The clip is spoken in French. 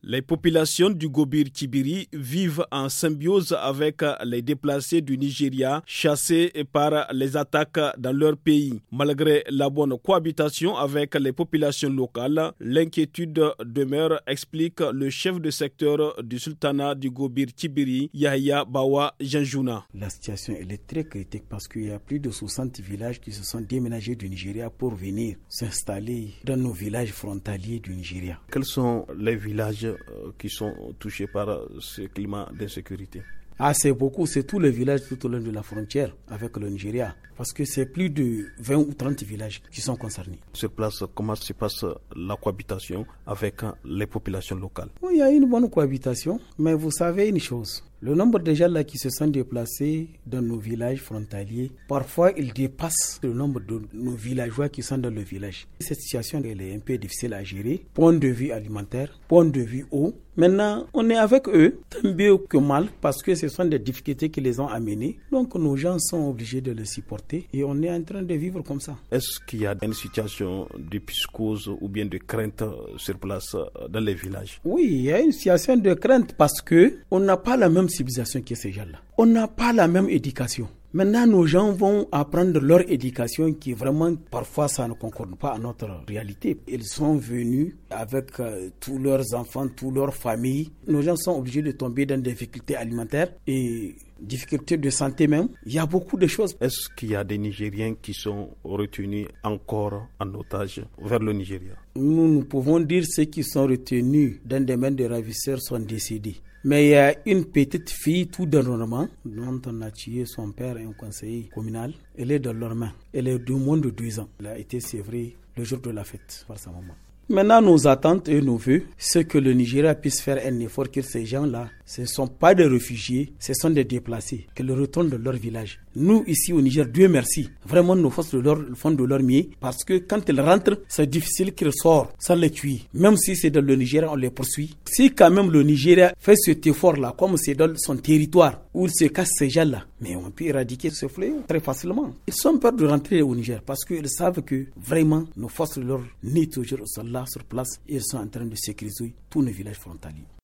Les populations du Gobir-Kibiri vivent en symbiose avec les déplacés du Nigeria chassés par les attaques dans leur pays. Malgré la bonne cohabitation avec les populations locales, l'inquiétude demeure, explique le chef de secteur du sultanat du Gobir-Kibiri, Yahya Bawa Janjouna. La situation elle est très critique parce qu'il y a plus de 60 villages qui se sont déménagés du Nigeria pour venir s'installer dans nos villages frontaliers du Nigeria. Quels sont les villages qui sont touchés par ce climat d'insécurité? C'est beaucoup, c'est tous les villages tout au long de la frontière avec le Nigeria. Parce que c'est plus de 20 ou 30 villages qui sont concernés. Sur place, comment se passe la cohabitation avec les populations locales? Oui, il y a une bonne cohabitation, mais vous savez une chose. Le nombre de gens là qui se sont déplacés dans nos villages frontaliers, parfois il dépasse le nombre de nos villageois qui sont dans le village. Cette situation elle est un peu difficile à gérer. Point de vue alimentaire, point de vue eau. Maintenant, on est avec eux, tant bien que mal, parce que ce sont des difficultés qui les ont amenés. Donc nos gens sont obligés de les supporter et on est en train de vivre comme ça. Est-ce qu'il y a une situation de psychose ou bien de crainte sur place dans les villages? Oui, il y a une situation de crainte parce que on n'a pas la même civilisation que ces gens-là. On n'a pas la même éducation. Maintenant, nos gens vont apprendre leur éducation qui vraiment, parfois, ça ne concorde pas à notre réalité. Ils sont venus avec tous leurs enfants, toutes leurs familles. Nos gens sont obligés de tomber dans des difficultés alimentaires et difficultés de santé même. Il y a beaucoup de choses. Est-ce qu'il y a des Nigériens qui sont retenus encore en otage vers le Nigeria? Nous pouvons dire ceux qui sont retenus dans des mains de ravisseurs sont décédés. Mais il y a une petite fille tout dernièrement dont on a tué son père, un conseiller communal. Elle est dans leurs mains. Elle est de moins de 2 ans. Elle a été sévrée le jour de la fête par sa maman. Maintenant, nos attentes et nos vœux, c'est que le Nigeria puisse faire un effort que ces gens-là, ce ne sont pas des réfugiés, ce sont des déplacés, qu'ils retournent dans leur village. Nous, ici au Niger, Dieu merci, vraiment nos forces font de leur mieux, parce que quand ils rentrent, c'est difficile qu'ils sortent sans les tuer. Même si c'est dans le Nigeria, on les poursuit. Si quand même le Nigeria fait cet effort-là, comme c'est dans son territoire, où il se casse ces gens-là, mais on peut éradiquer ce fléau très facilement. Ils ont peur de rentrer au Niger, parce qu'ils savent que vraiment, nos forces de l'ordre nient toujours au sol là, sur place, et ils sont en train de sécuriser tous nos villages frontaliers.